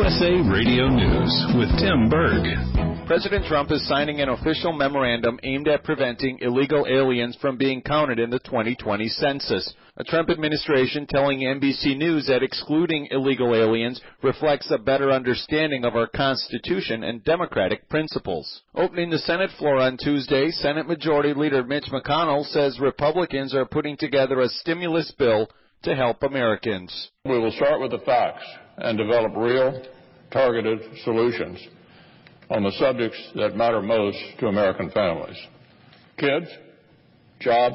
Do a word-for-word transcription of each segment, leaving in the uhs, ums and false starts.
U S A Radio News with Tim Berg. President Trump is signing an official memorandum aimed at preventing illegal aliens from being counted in the twenty twenty census. A Trump administration telling N B C News that excluding illegal aliens reflects a better understanding of our Constitution and democratic principles. Opening the Senate floor on Tuesday, Senate Majority Leader Mitch McConnell says Republicans are putting together a stimulus bill to help Americans. We will start with the facts and develop real, targeted solutions on the subjects that matter most to American families: kids, jobs,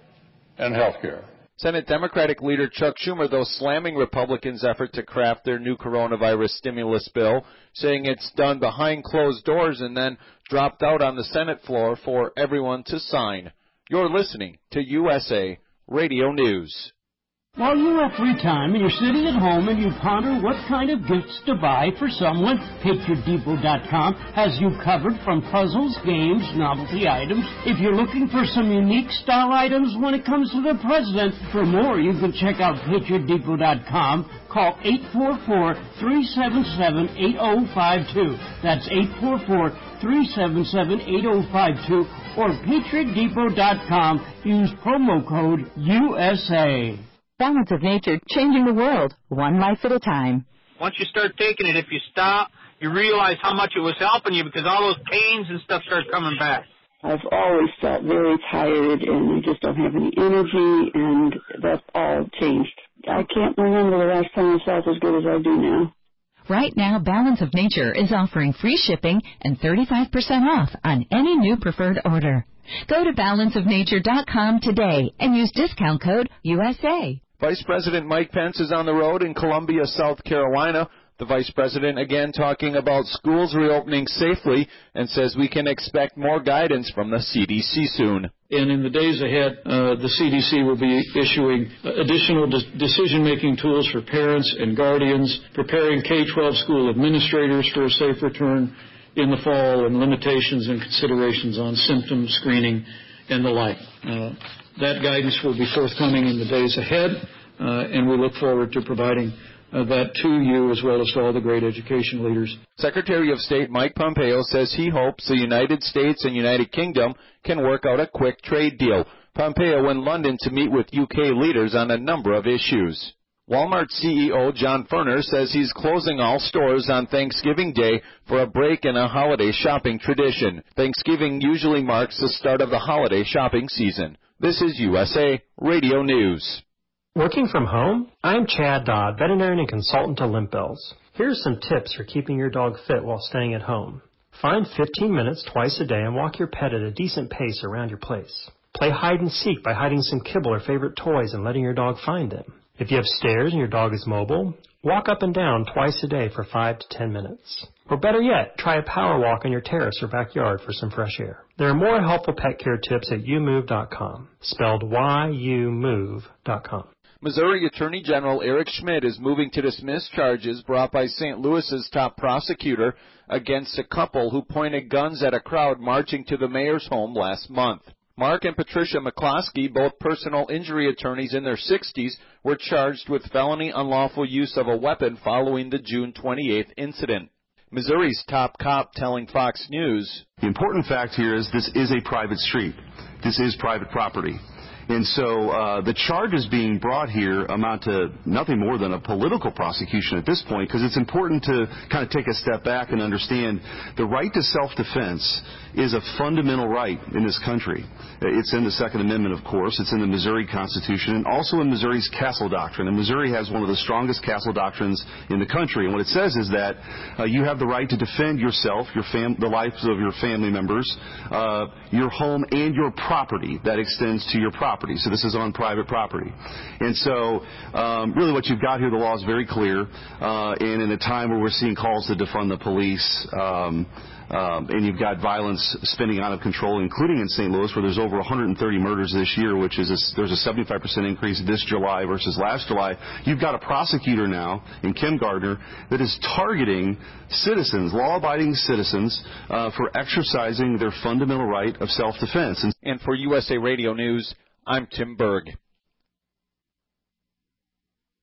and health care. Senate Democratic leader Chuck Schumer, though, slamming Republicans' effort to craft their new coronavirus stimulus bill, saying it's done behind closed doors and then dropped out on the Senate floor for everyone to sign. You're listening to U S A Radio News. While you have free time and you're sitting at home and you ponder what kind of gifts to buy for someone, Patriot Depot dot com has you covered from puzzles, games, novelty items. If you're looking for some unique style items when it comes to the president, for more you can check out Patriot Depot dot com. Call eight four four, three seven seven, eight zero five two. That's eight four four, three seven seven, eight zero five two. Or Patriot Depot dot com. Use promo code U S A. Balance of Nature, changing the world, one life at a time. Once you start taking it, if you stop, you realize how much it was helping you because all those pains and stuff start coming back. I've always felt very tired and I just don't have any energy, and that's all changed. I can't remember the last time I felt as good as I do now. Right now, Balance of Nature is offering free shipping and thirty-five percent off on any new preferred order. Go to balance of nature dot com today and use discount code U S A. Vice President Mike Pence is on the road in Columbia, South Carolina. The Vice President again talking about schools reopening safely and says we can expect more guidance from the C D C soon. And in the days ahead, uh, the C D C will be issuing additional de- decision-making tools for parents and guardians, preparing K twelve school administrators for a safe return in the fall, and limitations and considerations on symptom screening and the like. Uh, that guidance will be forthcoming in the days ahead, uh, and we look forward to providing uh, that to you as well as to all the great education leaders. Secretary of State Mike Pompeo says he hopes the United States and United Kingdom can work out a quick trade deal. Pompeo in London to meet with U K leaders on a number of issues. Walmart C E O John Furner says he's closing all stores on Thanksgiving Day for a break in a holiday shopping tradition. Thanksgiving usually marks the start of the holiday shopping season. This is U S A Radio News. Working from home? I'm Chad Dodd, veterinarian and consultant to Limp Bells. Here's some tips for keeping your dog fit while staying at home. Find fifteen minutes twice a day and walk your pet at a decent pace around your place. Play hide and seek by hiding some kibble or favorite toys and letting your dog find them. If you have stairs and your dog is mobile, walk up and down twice a day for five to ten minutes. Or better yet, try a power walk on your terrace or backyard for some fresh air. There are more helpful pet care tips at you move dot com, spelled Y U move dot com. Missouri Attorney General Eric Schmidt is moving to dismiss charges brought by Saint Louis's top prosecutor against a couple who pointed guns at a crowd marching to the mayor's home last month. Mark and Patricia McCloskey, both personal injury attorneys in their sixties, were charged with felony unlawful use of a weapon following the June twenty-eighth incident. Missouri's top cop telling Fox News, "The important fact here is this is a private street. This is private property. And so uh, the charges being brought here amount to nothing more than a political prosecution at this point, because it's important to kind of take a step back and understand the right to self-defense is a fundamental right in this country. It's in the Second Amendment, of course. It's in the Missouri Constitution and also in Missouri's Castle Doctrine. And Missouri has one of the strongest Castle Doctrines in the country. And what it says is that uh, you have the right to defend yourself, your fam- the lives of your family members, uh, your home, and your property that extends to your property. So this is on private property. And so um, really what you've got here, the law is very clear. Uh, and in a time where we're seeing calls to defund the police, um, Um, and you've got violence spinning out of control, including in Saint Louis, where there's over one hundred thirty murders this year, which is a, there's a seventy-five percent increase this July versus last July. You've got a prosecutor now in Kim Gardner that is targeting citizens, law-abiding citizens, uh, for exercising their fundamental right of self-defense. And, and for U S A Radio News, I'm Tim Berg.